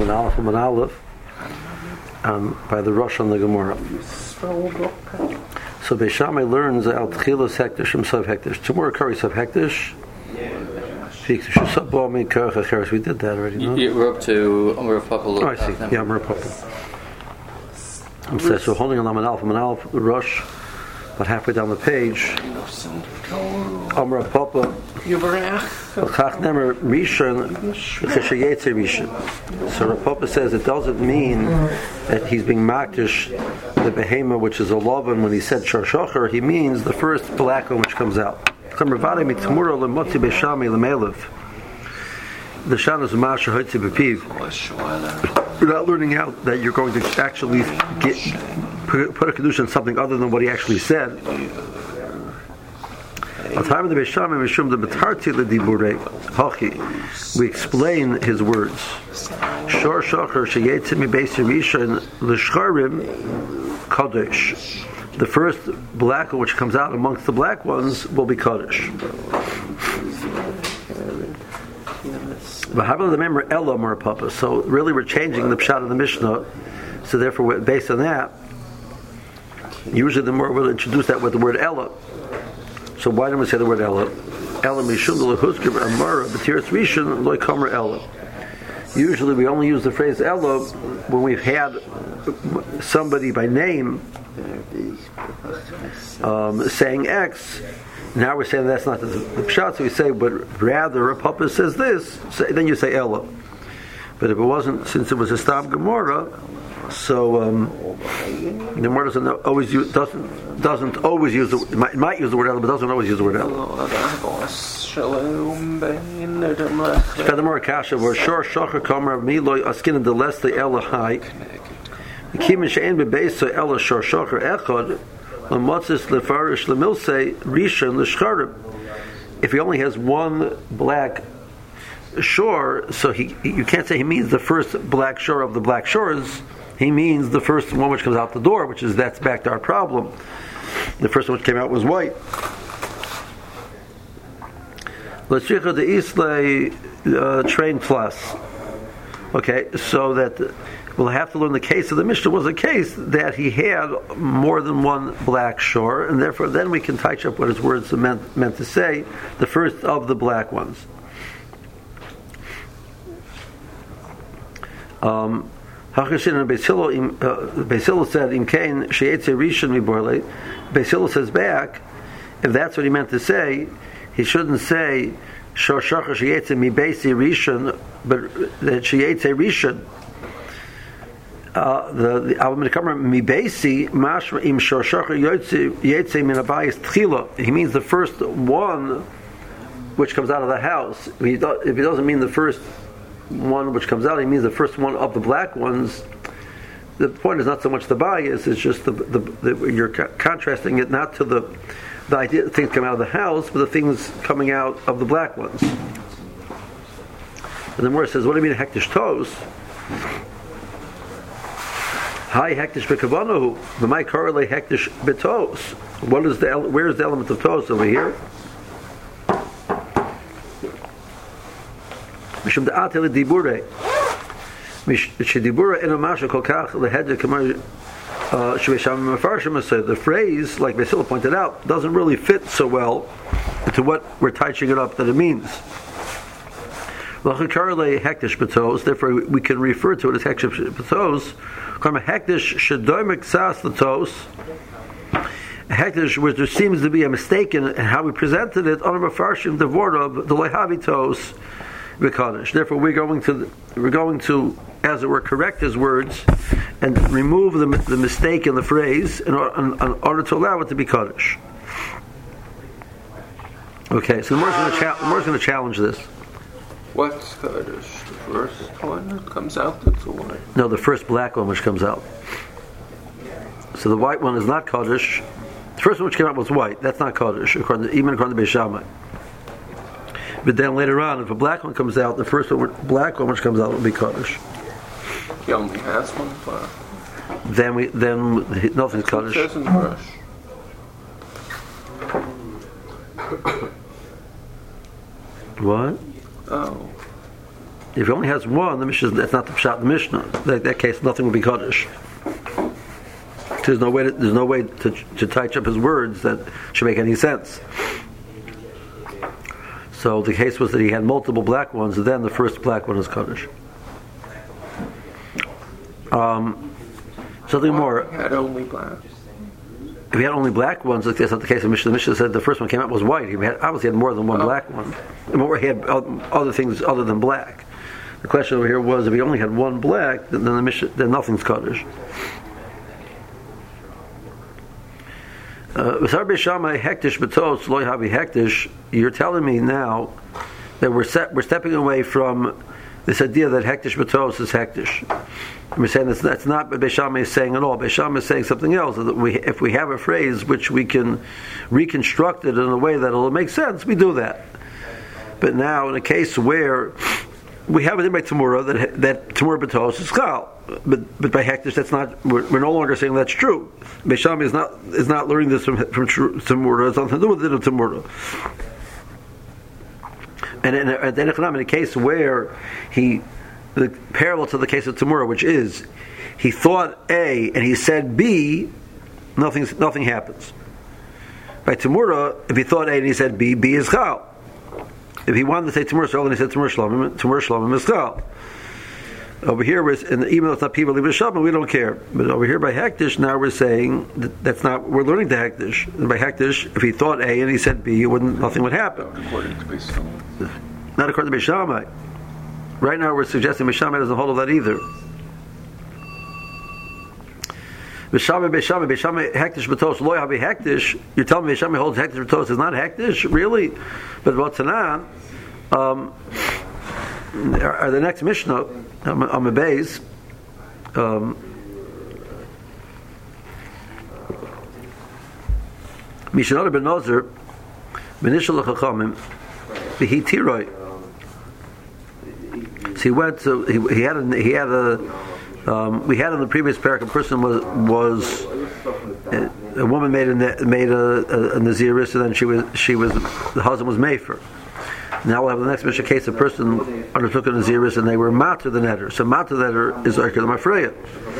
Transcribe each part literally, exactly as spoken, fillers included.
Laman Aleph, Laman Aleph, um, by the Rosh on the Gemara. So Beis Shammai learns Al Tchilas Hektish from Sav Hektish. Tomorrow Kari Sav Hektish. We did that already, no? You, we're up to Amr Papa. Oh, I see. Yeah, Amr Papa. I'm saying, so holding on Laman Aleph, Laman Aleph, the Rosh, but halfway down the page, Amr Papa. Chach Nemer Rishon Cheshayetzer Rishon. So Rav Papa says it doesn't mean that he's being makdish the behema, which is a lovan. When he said Shor Shocher, he means the first black one which comes out. The Shan is Masha Hotzi B'Piv. We're not learning out that you're going to actually get, put a kedusha on something other than what he actually said. At time of the Beis Shammai, Mishum the Betarti L'Diburei Hachi, we explain his words. Shor Shocher Sheyetzim Mibeis Rishon L'Shcharim Kadosh. The first black one which comes out amongst the black ones will be Kadosh. So really we're changing the pshat of the Mishnah. So therefore, based on that, usually the more we'll introduce that with the word Ella. So why don't we say the word Ella? Ella mishum l'husker amara b'tiras rishon loy kamer Ella. Usually we only use the phrase Ella when we've had somebody by name um, saying X. Now we're saying that's not the, the pshat, so we say, but rather a papa says this, say, then you say Ella. But if it wasn't, since it was a Stam Gemara, so um, the Gemara doesn't always use, doesn't doesn't always use the it might, might use the word Ella, but doesn't always use the word Ella. Furthermore, Kasha, where Shor Shocher Kamer Miloy Askin and the less the Ella high. Kim Shein bebeis Ella Shor Shocher Echad. If he only has one black shore, so he you can't say he means the first black shore of the black shores. He means the first one which comes out the door, which is that's back to our problem. The first one which came out was white. Let's check the Islay train plus. Okay, so that. We'll have to learn the case of the Mishnah was a case that he had more than one black shore, and therefore then we can touch up what his words are meant, meant to say, the first of the black ones. Um, Beis Hillel said, "Im kain sheyetzei rishon miborle." Beis Hillel says back, if that's what he meant to say, he shouldn't say shor shocher sheyetzei mibeisi rishon, but that sheyetzei rishon. Uh, the the Alvin Kamer Mibesi Mashma Im Shor Shocher Yetze Min Abayis Tchila. He means the first one which comes out of the house. If he, do, if he doesn't mean the first one which comes out, he means the first one of the black ones. The point is not so much the bias; it's just the, the, the you're co- contrasting it not to the the idea that things come out of the house, but the things coming out of the black ones. And the Gemara says, "What do you mean hektish tos?" Hi hektish bekavanahu, but my correlate hektish betos. What is the where is the element of tos over here? Mishum da'atel dibure. Mish dibure eno masha kol kach lehedek kamar shvesham mefarshim. So the phrase, like Beis Hillel pointed out, doesn't really fit so well to what we're touching it up that it means. Therefore, we can refer to it as hektish betos. Hektish shedoimek sas letos. Hektish, which there seems to be a mistake in how we presented it, on Mefarshim the word of the lehavitos v'kadosh. Therefore, we're going to we're going to, as it were, correct his words and remove the the mistake in the phrase in order, in, in order to allow it to be kadosh. Okay, so the Gemara is cha- going to challenge this. What's Kaddish? The first one that comes out that's the white? No, the first black one which comes out. So the white one is not Kaddish. The first one which came out was white. That's not Kaddish, according to, even according to Beis Shammai. But then later on, if a black one comes out, the first one, black one which comes out will be Kaddish. He only has one black. Then we then nothing's Kaddish. It says in the brush. What? Oh. If he only has one, the Mishnah, that's not the pshat in the Mishnah. In that case, nothing will be kaddish. There's no way. To, there's no way to to touch up his words that should make any sense. So the case was that he had multiple black ones, and then the first black one is kaddish. Um, something more. He had only black. If he had only black ones, that's not the case of Mishnah. The Mishnah said the first one came out was white. He had obviously had more than one oh. black one. And he had other things other than black. The question over here was if he only had one black, then the Mishnah, then nothing's kaddish. Uh, you're telling me now that we're set, we're stepping away from this idea that hektish betos is hektish. We're saying that's, that's not what Beis Shammai is saying at all. Beis Shammai is saying something else. That we, if we have a phrase which we can reconstruct it in a way that will make sense, we do that. But now, in a case where we have it in by Tamura that that Tamura betos is chal, but but by hektish that's not. We're, we're no longer saying that's true. Beis Shammai is not is not learning this from from Tamura. It's nothing to do with it of Tamura. And in a, in a case where he, the parallel to the case of Tamura, which is he thought A and he said B, nothing nothing happens. By Tamura, if he thought A and he said B, B is chal. If he wanted to say Tamur Shalom and he said Tamur Shalom, Tamur Shalom is chal. Over here, and even though it's not people leave a Shalom, we don't care. But over here by hektish, now we're saying that that's not. We're learning the hektish. And by hektish, if he thought A and he said B, it wouldn't. Nothing would happen. According to Beis Shammai. Not according to Beis Shammai. Right now, we're suggesting Beis Shammai doesn't hold of that either. Beis Shammai, Beis Shammai, Beis Shammai, hektish betos lo yavi hektish. You're telling me Beis Shammai holds hektish betos is not hektish, really? But about Tanan, um, are the next Mishnah on the base. Um, Mishnah ben Nozer, Benishal Chachamim, Behi Tiroi. So he went to he, he had a, he had a um, we had in the previous parak a person was was a, a woman made a made a, a, a naziris and then she was she was the husband was mefer. Now we'll have the next Mishnah case. A person undertook a naziris and they were matter the netter. So matter the netter is like the mafreya.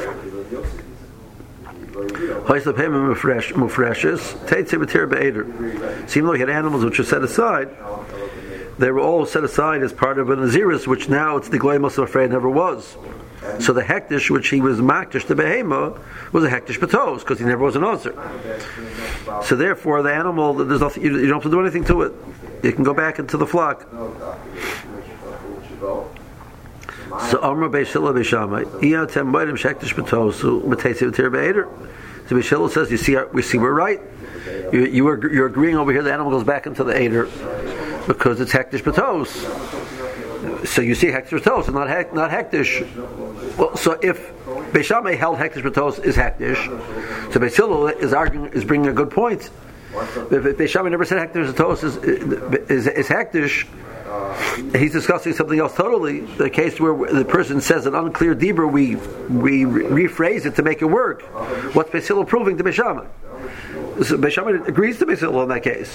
So even though he had animals which were set aside, they were all set aside as part of a naziris, which now it's the gloimos of afraid never was. So the hektish which he was makdish to behema was a hektish betos because he never was an ozer. So therefore, the animal there's nothing you, you don't have to do anything to it. You can go back into the flock. So Amar Beis Hillel Beis Shammai, Iatem Moedim Shektish Betosu Matesi V'Tir Be'eder. So Beis Hillel says, you see, we see we're right. You, you are you're agreeing over here. The animal goes back into the Eder because it's hektish betos. So you see hektish betos and not hek, not hektish. Well, so if Beis Shammai held hektish betos is hektish, so Beis Hillel is arguing is bringing a good point. If Beis Shammai never said hektish betos is is, is hektish, he's discussing something else totally. The case where the person says an unclear dibur, we we rephrase it to make it work. What's Beis Hillel proving to Beis Shammai? So Beis Shammai agrees to Beis Hillel in that case.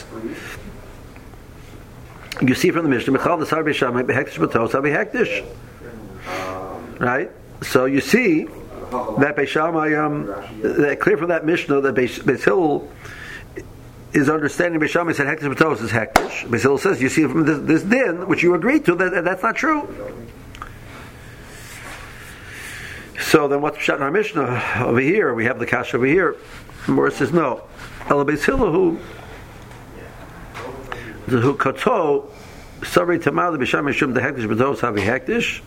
You see from the Mishnah, Michal Nasar Beis Shammai behektish betos habi hektish. Right? So you see that Beis Shammai, um, that clear from that Mishnah that Beis, Beis Hillel is understanding. Beis Shammai said hektish betos is hektish. Beis Hillel says you see from this, this din, which you agreed to, that that's not true. So then what's pshat in our Mishnah over here? We have the kash over here. Morris says no. Ela Beis Hillel who who kato sorry tamal Beis Shammai shum the hektish betos havi hektish.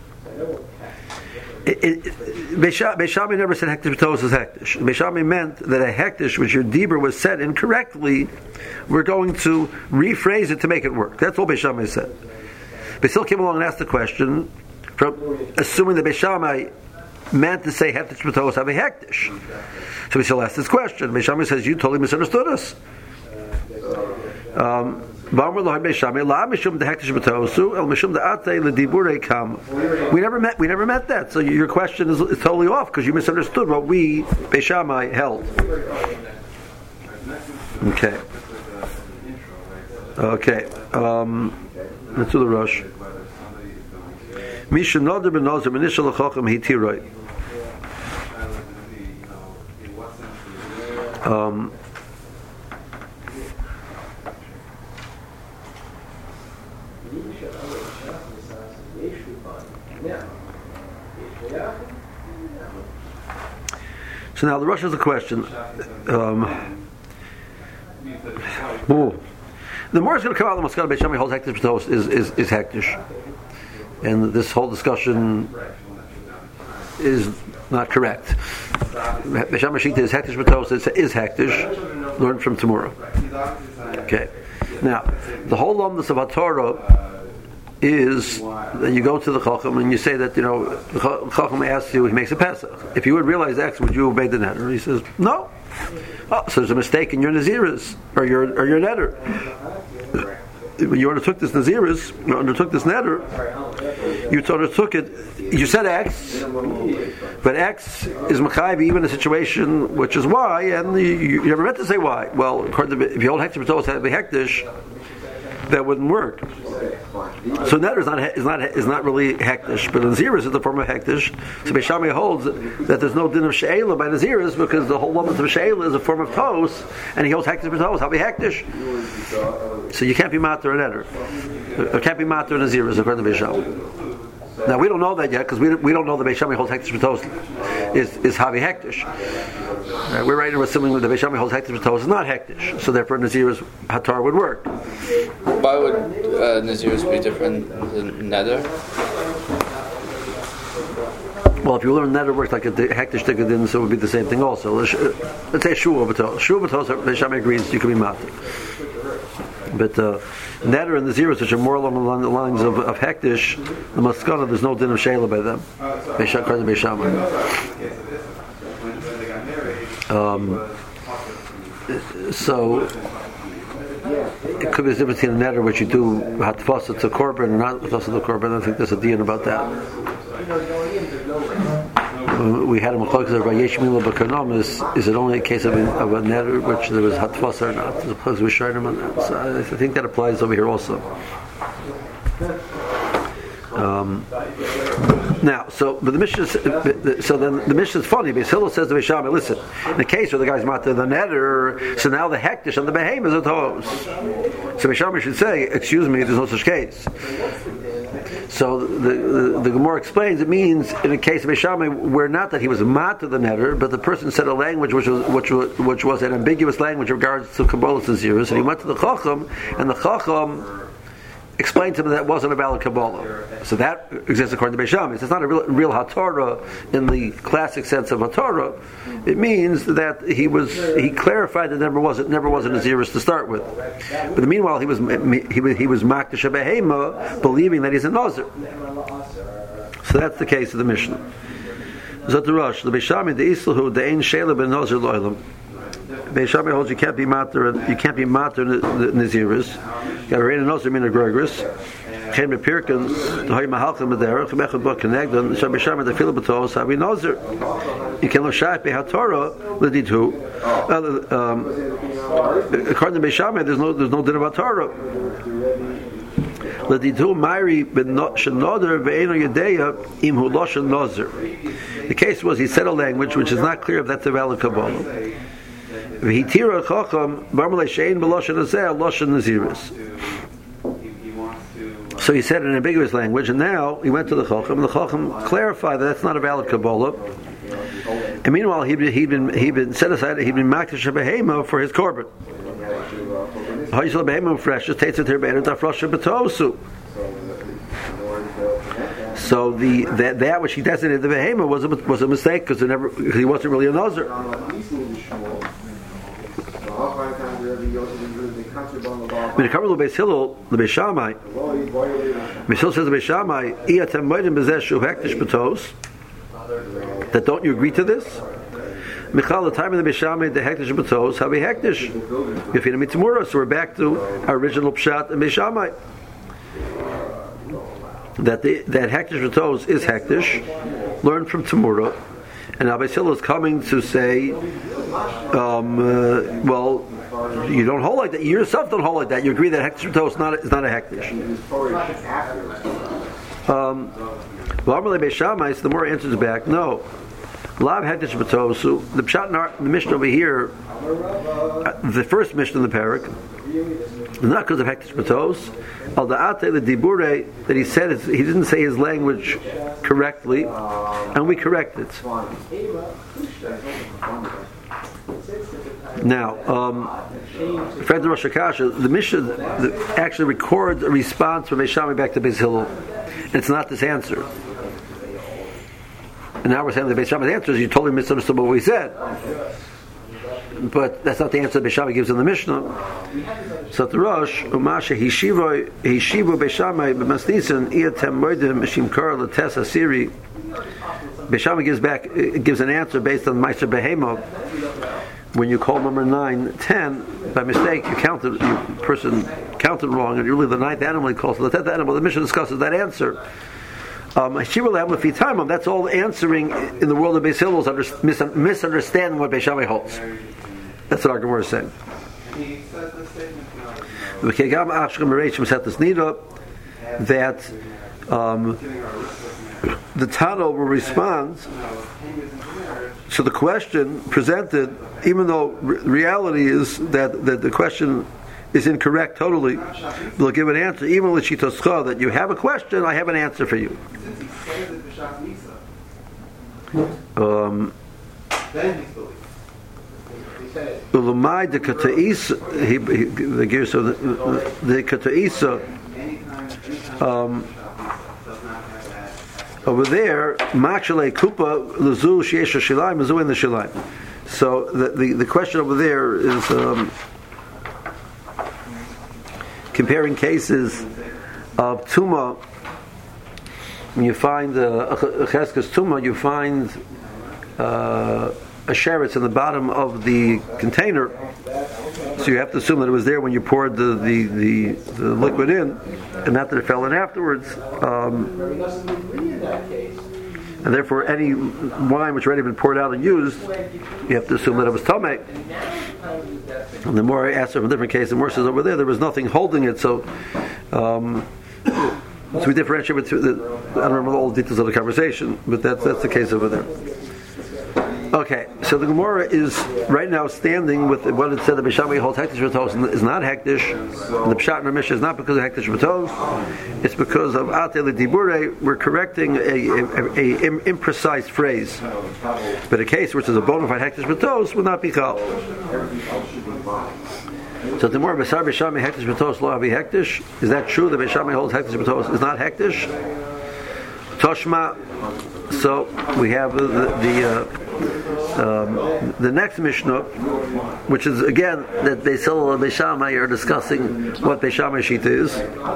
Beis Shammai never said hektish betos is hektish. Beis Shammai meant that a hektish, which your dibur was said incorrectly, we're going to rephrase it to make it work. That's all Beis Shammai said. Beis Hillel came along and asked the question, from assuming that Beis Shammai meant to say hektish betos have a hektish. So Beis Hillel asked this question. Beis Shammai says, you totally misunderstood us. Um, we never met. We never met that. So your question is, is totally off because you misunderstood what we Beis Shammai held. Okay. Okay. Um, let's do the rush. Misha Noder ben Nozer Menishal Chacham Hitiroi. Um, so now the Rosh has a question. Um, ooh. The more is going to come out of the Maskana Beis Shammai holds hektish b'tos is is is hektish, and this whole discussion is not correct. Beis Shammai Shita is hektish b'tos is is hektish. Learn from tomorrow. Okay. Now the whole lumdus of HaTorah is that you go to the Chacham and you say that, you know, the Chacham asks you, he makes a Pesach. If you would realize X, would you obey the netter? He says, no. Oh, so there's a mistake in your Naziris, or your or your netter. When you undertook this Naziris, you undertook this netter, you undertook it, you said X, but X is Machayev even in a situation which is Y, and you, you never meant to say Y. Well, according to, if you hold Hektish B'tos had to be Hektish, that wouldn't work. So netter is not is not is not really hektish, but Naziris is the form of hektish. So Beis Shammai holds that there's no din of she'ela by Naziris because the whole element of she'ela is a form of tos, and he holds hektish b'tos. How be hektish? So you can't be mater a netter. There can't be mater Naziris according to Beis Shammai. Now we don't know that yet because we we don't know the Beis Shammai holds hektish b'tos is is havi hektish. Uh, we're writing assuming that the Beis Shammai holds hektish b'tos is not hektish, so therefore Naziris hatar would work. Why would uh, Naziris be different than Neder? Well, if you learn Neder works like a hektish tikkadin, so it would be the same thing also. Let's say shua b'tos. Shua b'tos, Beis Shammai agrees you can be matir. But uh, Neder and the zeros, which are more along the lines of, of hektish, the maskana, there's no din of sheila by them. Beis Shammai. Um, so it could be a difference between a netter which you do hatfasa to korban and not hatfasa to korban. I think there's a deal about that. We had a machlokes about yeshmila b'karnom. Is is it only a case of a, of a netter which there was hatfasa or not? As opposed to shayim on that. So I think that applies over here also. Um, now, so but the Mishnah, so then the Mishnah is funny. Beis Hillel says to Beis Shammai, listen, in the case where the guy's matter the netter, so now the hektish and the behem is a toes. So Beis Shammai should say, excuse me, there's no such case. So the the, the Gemara explains it means in a case of Beis Shammai where not that he was matter the netter, but the person said a language which was which was which was an ambiguous language in regards to Kabbalah and Zirus, and he went to the Chacham, and the Chacham explained to him that it wasn't a valid Kabbalah. So that exists according to Beis Shammai. It's not a real, real HaTorah in the classic sense of HaTorah. It means that he was he clarified that it never was it never was a Naziris to start with. But meanwhile he was he was he was Makdash Behema, believing that he's a Nazir. So that's the case of the Mishnah. Zot the Rosh, the Beis Shammai, the Islahu, the Ein Sheila ben Nazir Loilam. Beis Shammai holds you can't be mater, you can't be mater Naziris. You got to read a Nazir min a Gregris. Came to Pirkin, the Hoy Mahalchim Madera, Chemechad Bok Kenegdon, Beis Shammai the Philip Batos, Havi Nazir. You can look shy by HaTorah, L'ditu. According to Beis Shammai, there's no there's no din of HaTorah. L'ditu Mairi ben Shenoder ve'eno Yedeya im hu Loshen Nazir. The case was he said a language which is not clear if that's a valid Kabbalah. V'hitira chacham barmalei shein b'loshen hazeh loshen naziris. So he said in an ambiguous language, and now he went to the chacham, and the chacham clarified that that's not a valid Kabbalah. And meanwhile, he'd been he'd been he'd been set aside, he'd been makdash behema for his korban. Ha'yisol behema fresh takes it here better dafrosha b'tosu. So the that, that which he designated the behema was a was a mistake because never he wasn't really a nazir. When it comes to Beis Hillel, the Beis Shammai, Beis Hillel says to Beis Shammai, "Iatem moedim bezeh shu hektish b'tos." That don't you agree to this? Michal, the time of the Beis Shammai, the hektish b'tos, have a hektish. Yafina mitzmura. So we're back to our original pshat in Beis Shammai. That the, that hektish b'tos is hektish. Learn from Tamura. And now Beis Hillel is coming to say, um, uh, well, you don't hold like that. You yourself don't hold like that. You agree that hektish b'tos is not, is not a hektish. Um, V'amar leBeis Shammai, so the more answers back, no. Lav hektish b'tosu. The pshat in our, the Mishnah over here, uh, the first Mishnah in the parak, not because of hektish b'tos, al da'ate the dibure that he said is, he didn't say his language correctly, and we correct it. Now, um, Fred Rosh Hashanah, the Mishnah the, actually records a response from Beis Shammai back to Beis Hillel. It's not this answer. And now we're saying the Beis Shammai's answer is you totally misunderstood what we said. But that's not the answer that Beis Shammai gives in the Mishnah. So the Rosh, Umasha Hishivo Hishivo Beis Shammai b'masnisin iatem moedim mishim kar l'tes asiri. Beis Shammai gives back gives an answer based on Meiser Behema. When you call number nine, ten, by mistake you counted, you person counted wrong, and really the ninth animal he calls the tenth animal. The Mishnah discusses that answer. Um, that's all answering in the world of Beis Hillel's under, mis- misunderstanding what Beis Shammai holds. That's what our Gemara is saying. That um, the Tano will respond to the question presented, even though re- reality is that, that the question is incorrect totally. They'll give an answer, even with Shitoscha, that you have a question, I have an answer for you. Um, Ulamai de Kataisa, the gears of the Kataisa, um, over there, Machale Kupa, Lazu Shiesha Shilaim, Lazu in the Shilaim. So the, the, the question over there is um, comparing cases of Tuma. When you find uh, a Cheskas Tuma, you find uh, a sheretz in the bottom of the container. So you have to assume that it was there when you poured the, the, the, the liquid in, and not that it fell in afterwards. Um, and therefore, any wine which already been poured out and used, you have to assume that it was tamei. And the more I asked from a different case, the more says over there there was nothing holding it. So, um, so we differentiate between the, I don't remember all the details of the conversation, but that's that's the case over there. Okay, so the Gemara is right now standing with what it said that Beis Shammai holds hektish b'tos is not hektish. The pshat in the Mishnah is not because of hektish b'tos. It's because of ate l'dibure. We're correcting a, a, a, a imprecise phrase. But a case which is a bona fide hektish b'tos would not be chal. So the more Besar Beis Shammai hektish b'tos lo avi hektish. Is that true that Beis Shammai holds hektish b'tos is not hektish? Toshma. So we have the the, uh, um, the next Mishnah, which is again that Beis Hillel and Beis Shammai are discussing what Beis Shammai shita is.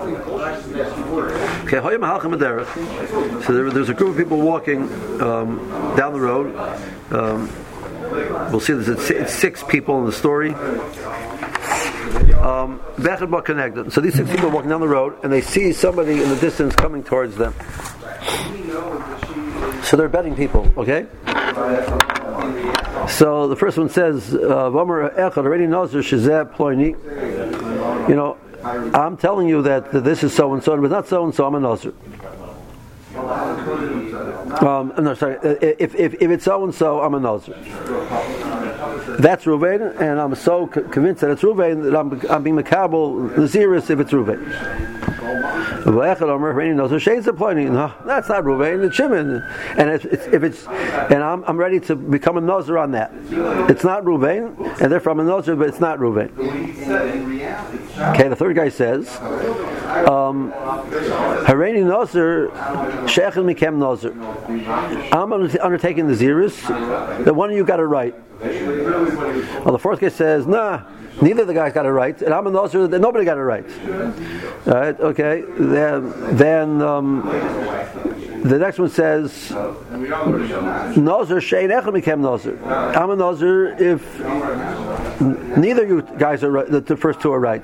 Okay, so there, there's a group of people walking um, down the road. Um, we'll see there's it's six people in the story. Um, so these six people are walking down the road and they see somebody in the distance coming towards them. So they're betting people, okay? So the first one says, "V'amar echad already knows shezeh ploini." You know, I'm telling you that this is so and so, but not so and so. I'm a nozer. Um, no, sorry. If if if it's so and so, I'm a nozer. That's Ruvain, and I'm so c- convinced that it's Ruvain that I'm, I'm being makabel Naziris if it's Ruvain. No, that's not Ruvain, it's Shimon. And if it's, if it's and I'm I'm ready to become a Nazir on that. It's not Ruvain, and therefore I'm a Nazir, but it's not Ruvain. Okay, the third guy says, um, Hareini Nazir, Shechem Mikem Nazir. I'm undertaking the Ziris, that one of you got it right. Well, the fourth guy says, nah, neither of the guys got it right, and I'm a Nazir that nobody got it right. All right, okay. Then, then um, the next one says, Nazir Shein Echad Mikem Nazir. I'm a Nazir if neither of you guys are right, the first two are right.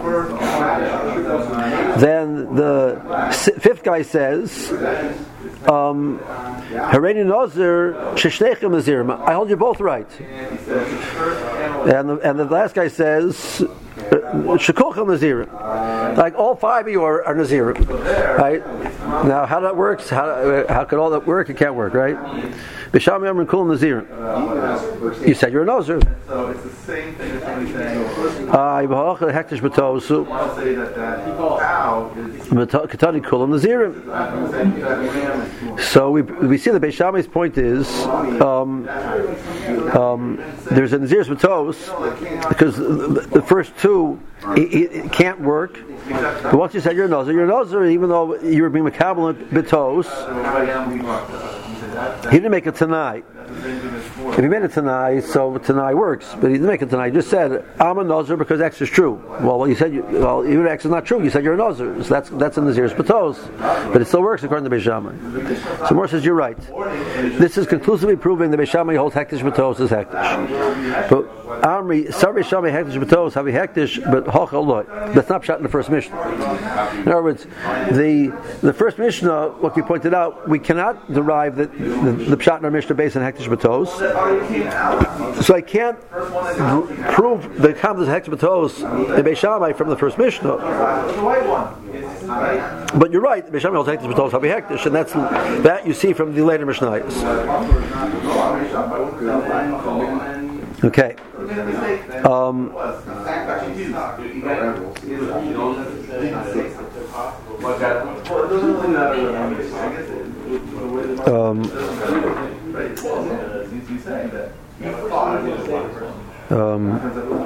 Then the fifth guy says, Um, Hareini Nazir Sheshnechem Nazirim. I hold you both right. And the, and the last guy says, Shekulchel Nazirim. Like all five of you are, are Nazirim, right? Now, how that works? How how could all that work? It can't work, right? B'Sham Yom Kul Nazirim. You said you're a Nazir. So it's the same thing as somebody saying. Ah, Yibahach Hektish B'Tosu. I'll say that that cow is. Katani Kulam Nazirim. So we we see the Beis Shammai's point is um, um, there's a Nazir's B'Tos because the, the first two it, it can't work. But once you said you're a Nazir, you're a Nazir even though you were being Makabel B'Tos. He didn't make it tonight. If he made it tonight, so tonight works. But he didn't make it tonight. He just said, I'm a Nazir because X is true. Well, you said, you, well, even X is not true. You said you're a Nazir. So that's that's a Nazir's Patos. But it still works according to Beis Shammai. So Mor says, you're right. This is conclusively proving that Beis Shammai holds Hektish Patos is Hektish. But Amri, sorry, Beis Shammai Hektish Patos, have Hektish, but Hochel Loi. That's not shot in the first Mishnah. In other words, the the first Mishnah, what you pointed out, we cannot derive the, the, the Pshat in our Mishnah based on Hektish Batos. So I can't r- prove the Kamdas Hektish Batos in Beis Shammai from the first Mishnah. But you're right, Beis Shammai holds Hektish Batos Habi Hektish, and that's that you see from the later Mishnayos. Okay. Um, Um, um,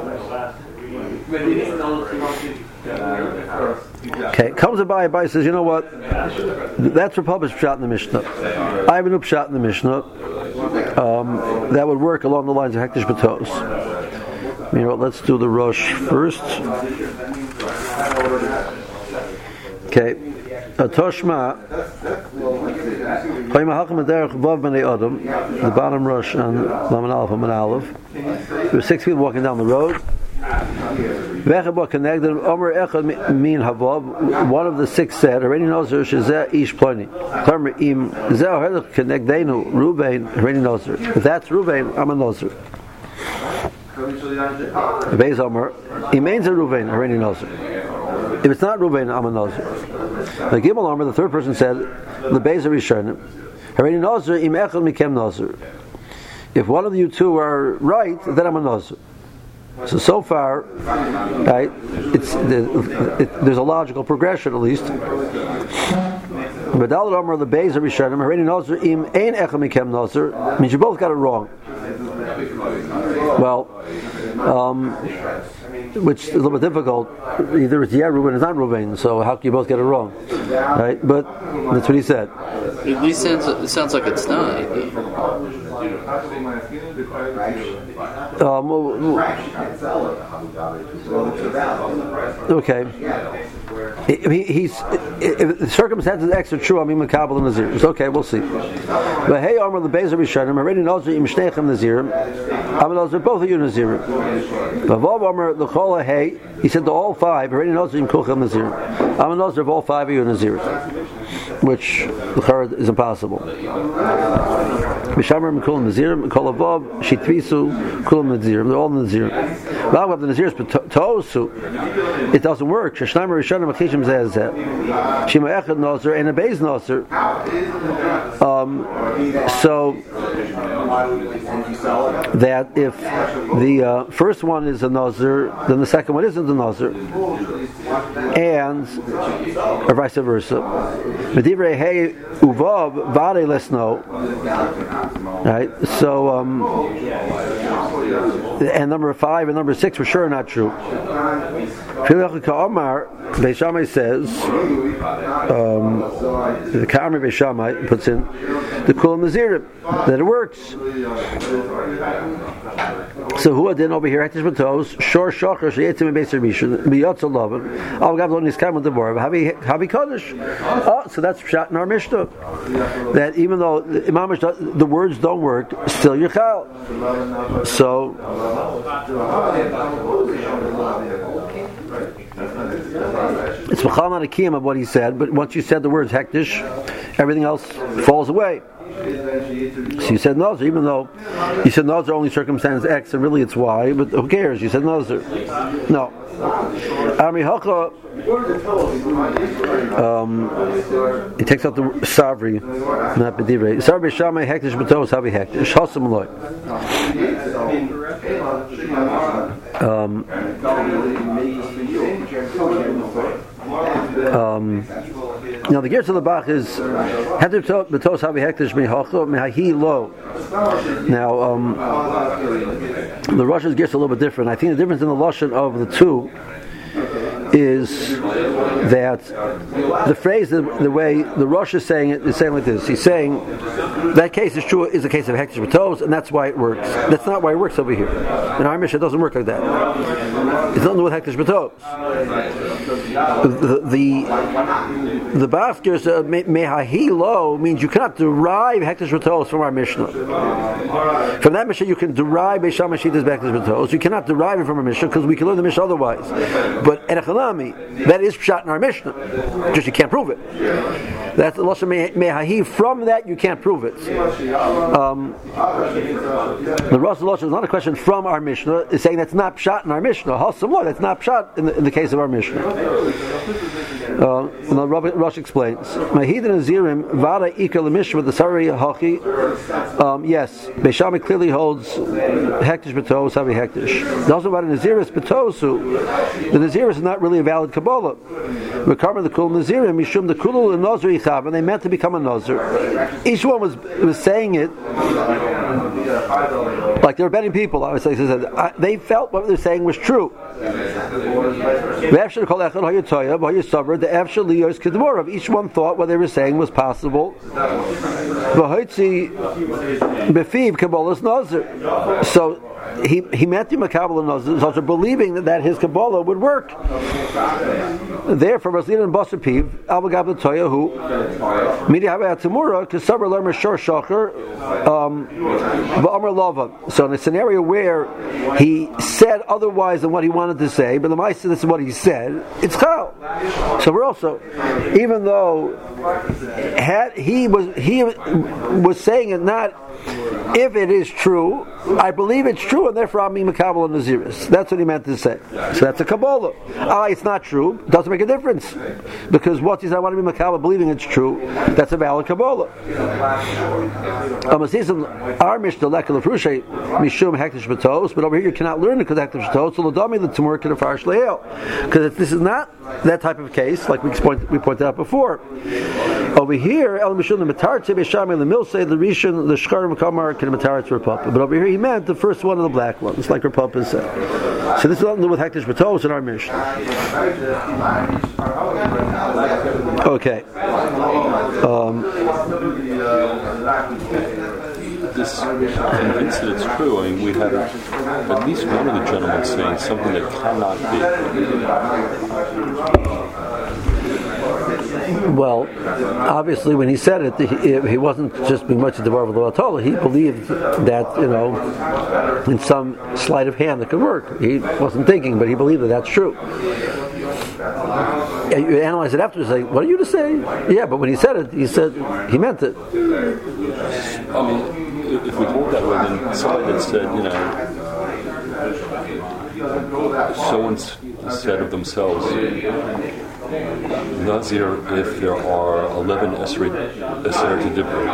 okay, comes a by a by says, you know what? That's Republic's Pshat in the Mishnah. I have a new Pshat in the Mishnah. Um, that would work along the lines of Hektish Batos. You know what? Let's do the Rosh first. Okay. Toshma, the bottom rush on Laman Aleph and Aleph. There were six people walking down the road. One of the six said, already knows her, ish ploni. If that's Ruvain, I'm a Nozer. Beis Omer, he means a Ruvain, already Nozer. If it's not Ruvain, I'm a Nozer. The Gimel Omer, the third person said, the Beis Rishonim, already Nozer, im echel mikem Nozer. If one of you two are right, then I'm a Nozer. So so far, right, it's it, there's a logical progression at least. But Daled Omer, the Beis Rishonim, already Nozer, im ein echel mikem Nozer, means you both got it wrong. Well, um, which is a little bit difficult. Either it's yeah Reuben, it's not Reuben. So how can you both get it wrong, right? But that's what he said. At least it sounds, it sounds like it's not. Um, okay. He, he's if the circumstances X are true. I mean, Makabel and Nazir. It's okay. We'll see. But hey, Amar the Beis Rishonim already knows that Imshnechem Nazirim. I'm knows that both of you Nazirim. But Vav Amar the Chola Hey, he said to all five already knows that Imkuchem Nazirim. I'm knows that all five of you Nazirim, which the Chard is impossible. Mishamar Mekulam Nazirim, Kol Avav Shitvisu Kulam Nazirim. They're all Nazirim. Now we have the Nazirs, but Tosu, it doesn't work. Sheshnaim Rishonim Achishim Zeh Zeh. Shema Echad Nazir and a Beis Nazir. Um, so that if the uh, first one is a Nazir, then the second one isn't a Nazir, and or vice versa. Medivrei Hey Uvav Vade Lesno. Right. So um, and number five and number six for sure are not true. Beis Shammai says, um, the Kamar Beis Shammai puts in the Kulam Nazirim that it works. So who didn't over here? Hektish Batos, Shor Shocher Sheyetzim Beis Rishon Biyotzel Lavan Al Gavlon Niskam Deborah Havi Havi Kodesh. Oh, so that's Pshat in our Mishnah that even though the Imamish the words don't work, still Yichal. So. It's Mechal Manakiyim of what he said, but once you said the words Hektish, everything else falls away. So you said Nazir, even though you said Nazir only circumstance X and really it's Y, but who cares? You said Nazir. No. Ami Hacha, um, he takes out the Savri, not B'divrei. Savri Shamay Hektish B'tos Havi Hektish Hasam Loi. Um, um, now the Gertz of the Bach is Heter B'tos Havi Hektish Mehacha Mehahi Lo. Now um, the Russian Gertz a little bit different. I think the difference in the Lashon of the two is that the phrase, the, the way the Rosh is saying it, is saying like this. He's saying that case is true, is a case of Hektish B'tos, and that's why it works. That's not why it works over here. In our Mishnah, it doesn't work like that. It's nothing to do with Hektish B'tos. The the the Bafkir's uh, Mehahi Lo means you cannot derive Hektish B'tos from our Mishnah. From that Mishnah, you can derive Beisham Hashita's Hektish B'tos. You cannot derive it from a Mishnah because we can learn the Mishnah otherwise. But that is pshat in our Mishnah. Just you can't prove it. That's the lashon mehahi. From that you can't prove it. Um, the Rosh Lashon is not a question from our Mishnah. It's saying that's not pshat in our Mishnah. Hasam lo, that's not pshat in the, in the case of our Mishnah. Uh, and the Rosh explains. Mahid and Azirim vada ikar lemishra the sari hachi. Um, yes, Beishami clearly holds hektish b'tos havi hektish. Also about a naziris b'tosu. The naziris is not really a valid Kabbalah. Rekarma the kul nazirim mishum the kulul and nazir ichav, and they meant to become a nazir. Each one was was saying it like they were betting people. I was like, they felt what they were saying was true. Each one thought what they were saying was possible. So he he meant to Makabal Nazir, also believing that, that his Kabbalah would work. Therefore, Raslin and Basapiv, Abagab Toya, who Midihavah Tamura, Kasabar Lermer Shor Shacher, Ba'amar Lava. So in a scenario where he said otherwise than what he wanted to say, but the Maisa, this is what he said, it's Chal. So we're also, even though had he was he was saying it not if it is true, I believe it's true, and therefore I'm Makabal and Naziris. That's what he meant to say. So that's a Kabbalah. Ah, it's not true. It doesn't make a difference. Because what is I want to be Makabal believing it's true, that's a valid Kabbalah. Our Mishnah, Mishum Hektish B'tos, but over here you cannot learn it because Hektish B'tos, so L'dami the Tumur can Farish Le'el. Because this is not that type of case, like we, point, we pointed out before. Over here, El Mishum the Matar Tebe Shami the Milsei the Rishon the Shkar Kamar can Matar Rapapa. But over here he meant the first one of the black ones, like Rapapa said. So this is nothing to do with Hektish B'tos in our Mishnah. Okay. Um, this convinced that it's true. I mean, we had a, at least one of the gentlemen saying something that cannot be. Well, obviously, when he said it, he, he wasn't just being much of the Devar V'Lo. He believed that, you know, in some sleight of hand it could work. He wasn't thinking, but he believed that that's true. You analyze it afterwards, like, what are you to say? Yeah, but when he said it, he said he meant it. I mean, if we hold that way, then somebody that said, you know, someone said of themselves, Nazir, if there are eleven Eser to Dibra.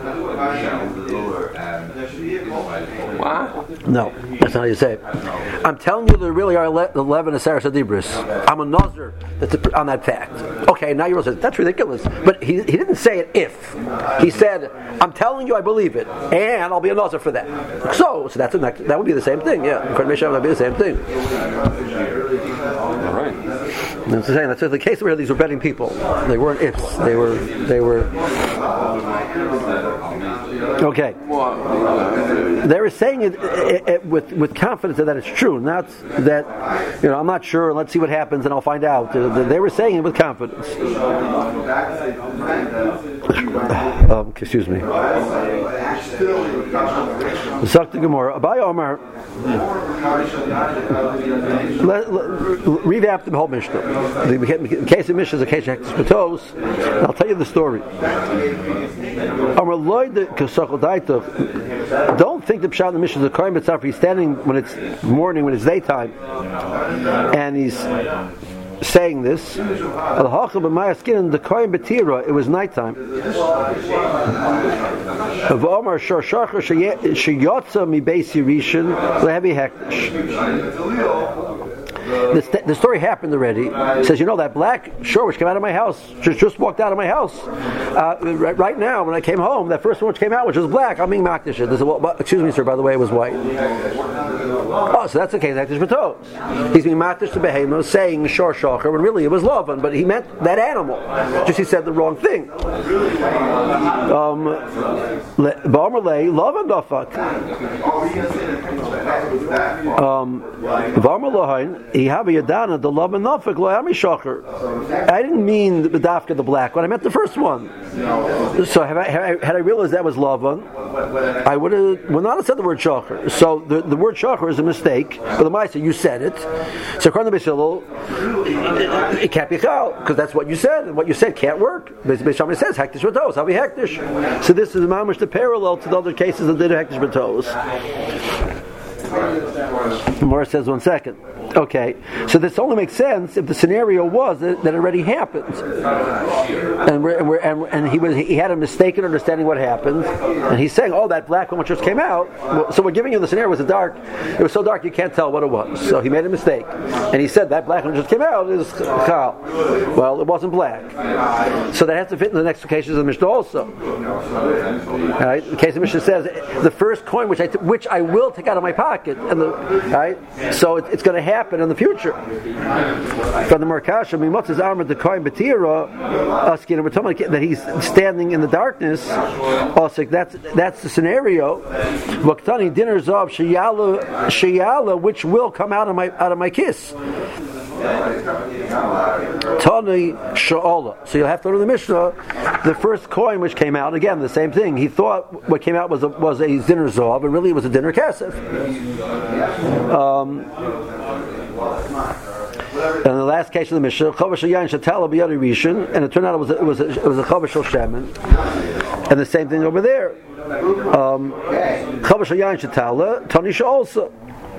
What? No, that's not how you say it. I'm telling you there really are eleven Eser Dibris. I'm a Nazir that's on that fact. Okay, now you're saying that's ridiculous. But he he didn't say it if. He said, I'm telling you I believe it, and I'll be a Nazir for that. So, so that's a, that would be the same thing, yeah. That would be the same thing. All right. That's the same. That's the case where these were betting people. They weren't ifs. They were. They were. Okay. They were saying it, it, it with with confidence that it's true, not that you know I'm not sure. Let's see what happens, and I'll find out. They were saying it with confidence. um, excuse me. Zakta Gemara. Abai Omar. Let, let, revamp the whole Mishnah. The case of Mishnah is a case of Hektish B'tos. I'll tell you the story. Don't think the Pshat in the Mishnah is a Kohen B'tzafra. He's standing when it's morning, when it's daytime, and he's saying this. The Kohen B'tira, it was nighttime. The, st- the story happened already. It says, you know, that black shore which came out of my house, just, just walked out of my house. Uh, right, right now, when I came home, that first one which came out, which was black, I'm being makdish. There's a, well, excuse me, sir, by the way, it was white. Oh, so that's the case, Hektish B'tos. He's being makdish to Behemoth, saying shor shacher, when really it was Lavan, but he meant that animal. Just he said the wrong thing. Um, Ba'amar lei, Lavan dafak. Um, Ba'amar lohain, I didn't mean the B'dafka, the black one. I meant the first one. So have I, have I, had I realized that was Lavan, I would have would not have said the word Shacher. So the, the word Shacher is a mistake. But the Maisa, you said it. So according to Beis Hillel, it can't be Chal, because that's what you said, and what you said can't work. Beis Shammai says Hektish B'tos. How be Hektish? So this is mamish the parallel to the other cases that did Hektish B'tos. Morris says one second. Okay, so this only makes sense if the scenario was that, that already happened, and we're, and, we're, and, and he was he had a mistaken understanding what happened, and he's saying, "Oh, that black one which just came out." Well, so we're giving you the scenario was a dark. It was so dark you can't tell what it was. So he made a mistake, and he said that black one just came out is Chal. Well, it wasn't black, so that has to fit in the next occasions of the Mishnah also. All right, the case of Mishnah says the first coin which I t- which I will take out of my pocket, and the right, so it, it's going to happen in the future. From the Merkasha, Mimotz is armored the Kohen B'tira, that he's standing in the darkness. Also, that's that's the scenario. Waktani dinner zav sheyala sheyala, which will come out of my out of my kiss. Tani sha'ala. So you'll have to learn the Mishnah. The first coin which came out, again, the same thing. He thought what came out was a, was a dinner zav, but really it was a dinner kesef. Um, and the last case of the Mishnah, Chavash Yain Shatala B'Yadi Rishon, and it turned out it was a, it was a, it was a Chavash Shemen, and the same thing over there. Um, Chavash Yain Shatala, Tanisha also.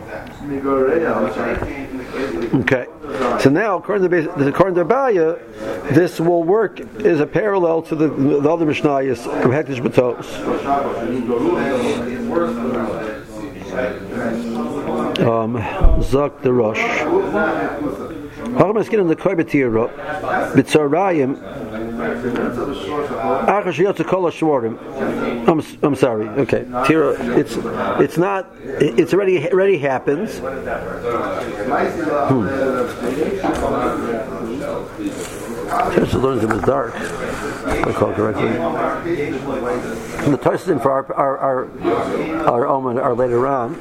Okay, so now according to according to Abaya, this will work as a parallel to the, the other Mishnayos of Hektish B'tos. Um, Zok the Rosh. How am I getting the Koibetira? B'tzarayim. I'm I'm sorry. Okay, Tira. It's it's not. It's already it already happens. Hmm. Just learns it was dark. If I call correctly. And the Tosin for our our our our Omen are later on.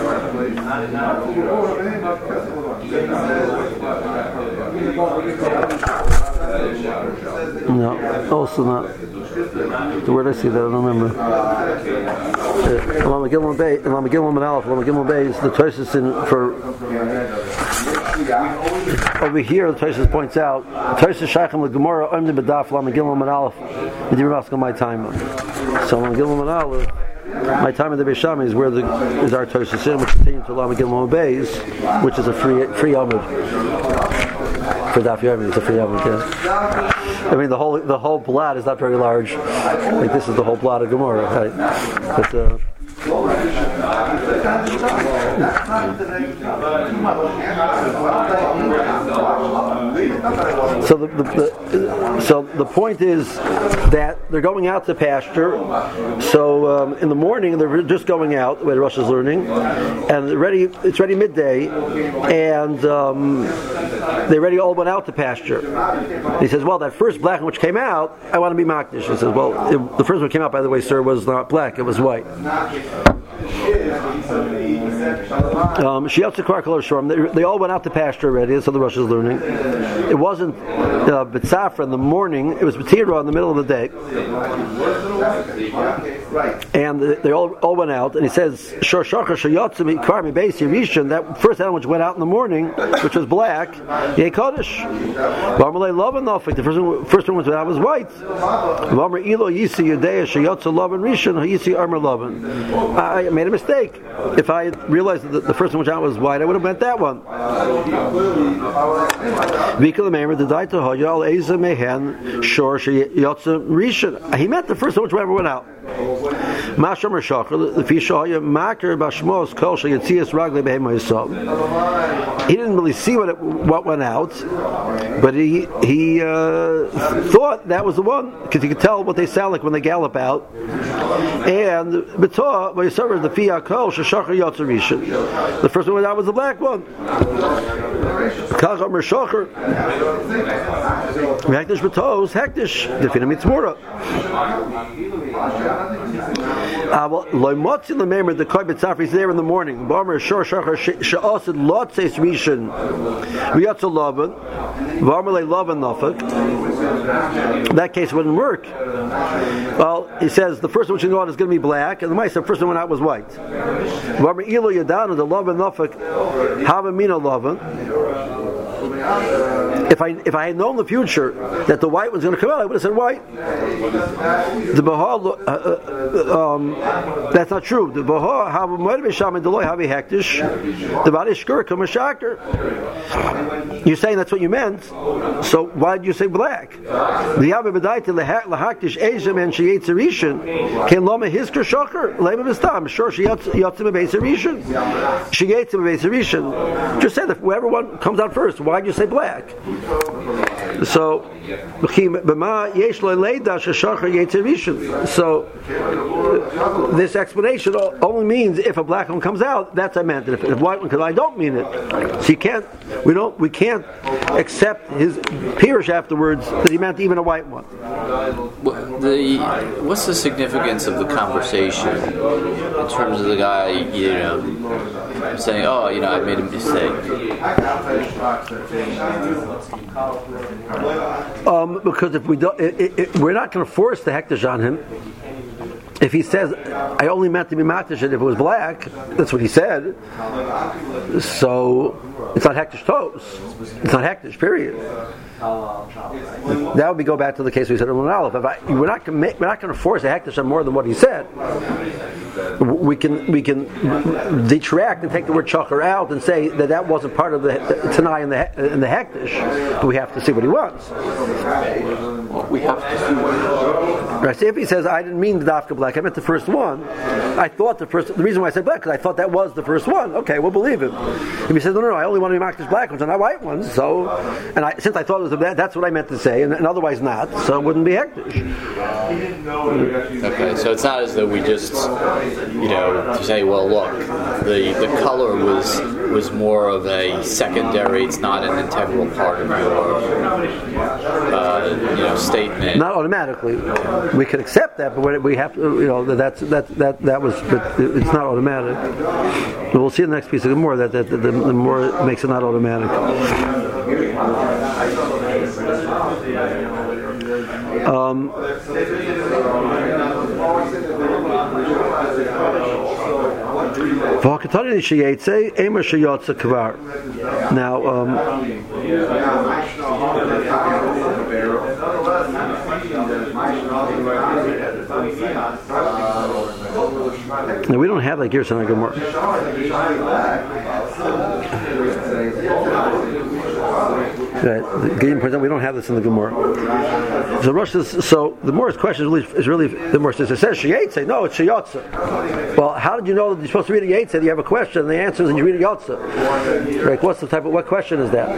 No, also not. Where did I see that? I don't remember. Lama Gilman Bay, Lama Gilman Aleph, Lama Gilman Bay is the Tosin for. Over here, the Tosis points out, Tosis Shaykhim LeGemara Omdi B'Daf Lama Gilman Aleph. B'Diramaska my time. So Lama Gilman Aleph. My time in the Beis Shammai is where the is our Tosis in, which continues to Lama Gilman Bays, which is a free free Amud. For Daf Yomi, it's a free Amud, yeah. I mean, the whole the whole blot is not very large. Like this is the whole blot of Gemara, right? But, uh, so the, the, the so the point is that they're going out to pasture. So um, in the morning they're just going out the way the Rosh is learning, and ready. It's ready midday, and um, they already all went out to pasture. He says, "Well, that first black one which came out, I want to be makdish." He says, "Well, it, the first one came out, by the way, sir, was not black; it was white." Um, they, they all went out to pasture already. That's how the Rosh is learning. It wasn't uh, B'tzafra in the morning. It was B'tira in the middle of the day. and they all, all went out, and he says, Shor Shachar Shayotzim Karmi Beisi Rishon, that first animal which went out in the morning, which was black, Yeh Kodesh. Varmalei Lovan Nofik, the first one, first one went out was white. Vamar Ilo Yisi Yudea Shayotza Lovan Rishon, Yisi Armor Lovan. I made a mistake. If I realized that the first one which out was white, I would have meant that one. Vikal Memer, the Daita Hoyal Eza Mehen, Shor Shayotza Rishon. He meant the first one which ever went out. Mashamar Shachar, the Fishaya Makar Bashmos Kol Shayatzias Ragle Behemoyasov. He didn't really see what it, what went out, but he he uh, thought that was the one because he could tell what they sound like when they gallop out. And B'tah Vayisarver the Fiyah Kol Shashachar Yotzer Rishon. The first one went out was the black one. Kachamar Shachar. Hektish B'tahos Hektish Defina Mitzmura. Uh, well, Loimotzi Lememer the Koy B'tzafri is there in the morning. Barmer Shor Shachar She'asid Lotzeis Rishon V'yatzel Lavan Barmer Le Lavan Nafik. In that case, it wouldn't work. Well, he says the first one which go out is going to be black, and the mice the first one went out was white. Barmer Ilo Yadana the Lavan Nafik Havamina Lavan. If I if I had known the future that the white was going to come out, I would have said white. The Bahar, uh, uh, um, that's not true. The Bahar have a moed b'sham and deloy have a hektish. The badish shkur come a shaker. You're saying that's what you meant. So why did you say black? The Yabba b'daita lahaktish ezem and sheyetz rishon can loma hisker shaker lema b'stam sure sheyetz yotzim b'beis rishon sheyetz b'beis rishon. Just said if whoever one comes out first, why did you say black? So, so this explanation only means if a black one comes out, that's I meant. If a white one, because I don't mean it. So you can't, we don't, we can't accept his pirush afterwards that he meant even a white one. The what's the significance of the conversation in terms of the guy, you know, saying, "Oh, you know, I made a mistake." Um, because if we don't, it, it, it, we're not going to force the hektish on him. If he says, "I only meant to be matish if it was black," that's what he said. So it's not hektish toes. It's not hektish. Period. That would be go back to the case we said in Aleph. If I, we're not we're not going to force a hektish on more than what he said. We can we can detract and take the word chakar out and say that that wasn't part of the, the Tanai and the and the hektish, but we have to see what he wants. Well, we have to see what he wants. Right. So if he says I didn't mean the dafka black, I meant the first one. I thought the first. The reason why I said black because I thought that was the first one. Okay, we'll believe him. If he says no, no, no, I only want to be marked as black ones and not white ones. So, and I, since I thought it was a black, that's what I meant to say, and, and otherwise not. So it wouldn't be hektish. Okay, so it's not as though we just, you know, to say, well, look, the the color was was more of a secondary. It's not an integral part of your, uh, you know, statement. Not automatically. We could accept that, but we have to, you know, that's that that that was, but it's not automatic. But we'll see in the next piece of Gemara that that the, the, the more it makes it not automatic. Um, now, um, now we don't have that Gerson in Gemara. Right. We don't have this in the Gemara. So Rosh says, so the Gemara's question is really, is really the Gemara says it says Sheyetze. No, it's Sheyotze. Well, how did you know that you're supposed to read a Yetze? You have a question, and the answer is that you read a Yotze. Right? What's the type of what question is that?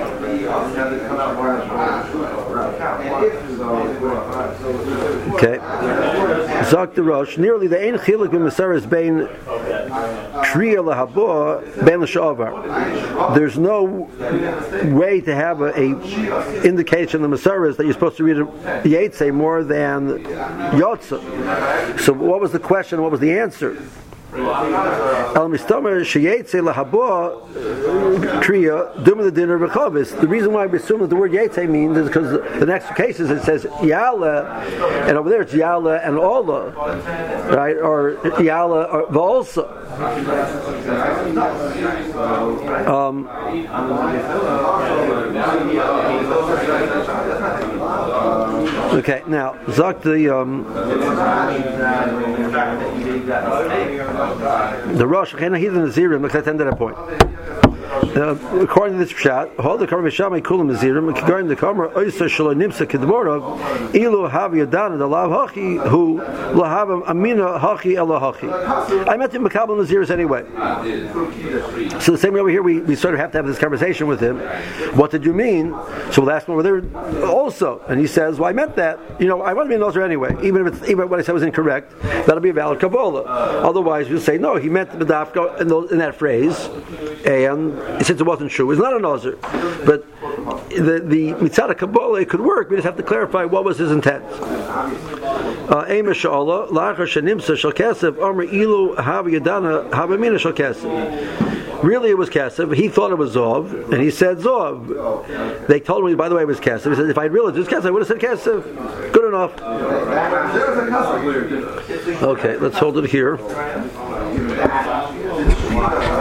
Okay. Zok the Rosh. Nearly the ein chiluk b'mesaris bein triya lahabo bein l'shavar. There's no way to have a, a indication in the Masaras that you're supposed to read a Yetze more than Yotze. So what was the question? What was the answer? El mistamer sheyetze lahabo kriya duma the dinner v'chavis. The reason why we assume that the word yetze means is because the next cases it says yala, and over there it's yala and ola, right? Or yala or v'olsa. Um, okay, now Zak the um, the Rosh Hashanah he's in the Nazirim. Let's attend to that point. Uh, according to this pshat, hold the kamer shamay kulam nazirim. Regarding the kamer oysa shelo nimsa kedmorov ilu havi yadana the lav hachi who lahavam amina hachi ela hachi. I met him makabel naziris anyway. So the same way over here, we, we sort of have to have this conversation with him. What did you mean? So we'll ask him over there also, and he says, "Well, I meant that. You know, I want to be a nazir anyway, even if it's, even what I said was incorrect. That'll be a valid kabbalah. Otherwise, we'll say no. He meant the dafka in, in that phrase, and since it wasn't true, it's not a nazir. But the the mitzvah kabbalah it could work. We just have to clarify what was his intent." Ema sha'ala la'achar shenimsa shel kesef amar ilu havi yadana havamina shel kesef. Really, it was kesef. He thought it was zov, and he said zov. They told me, by the way, it was kesef. He said, if I realized it was kesef, I would have said kesef. Good enough. Okay, let's hold it here.